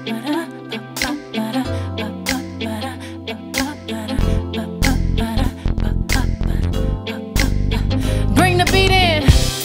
Bring the beat in.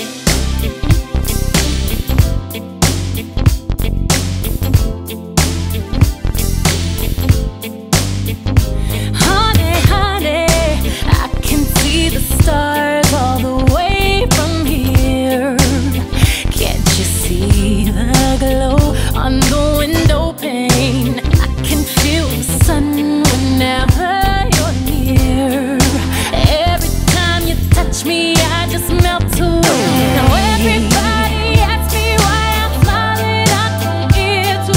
Honey, honey, I can see the stars all the way from here. Can't you see the glow on the window pane? I can feel the sun whenever you're near. Every time you touch me, I just melt away. Now everybody asks me why I'm smiling out from ear to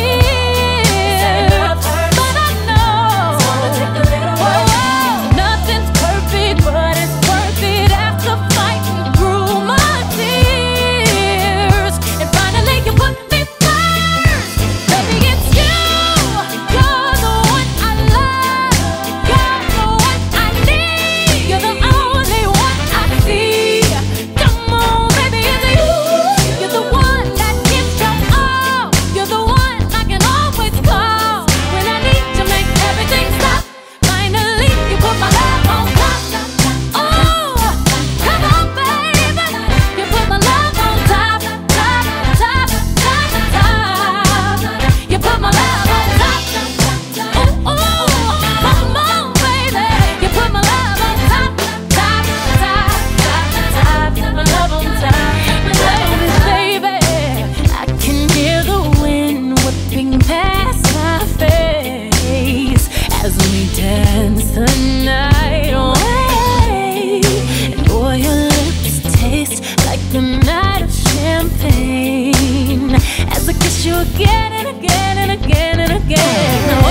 ear, but I know nothing's perfect, but it's worth it after fighting through my tears. And finally you put me first. Baby, it's you. You're the one I love. You're the one I need. You're the only one I see. Come on, baby, it's you. You're the one that gives your all. You're the one I can always call when I need to make everything stop. Finally, you put my love on top. Oh, come on, baby. You put my love on top, top, top, top, top. You put my love on top. Oh, come on, baby. You put my love on top, top, top, top, top. My love on top. Baby, I can hear the wind whipping past my face as we dance the night away. And boy, your lips taste like a night of champagne as I kiss you again and again and again and again.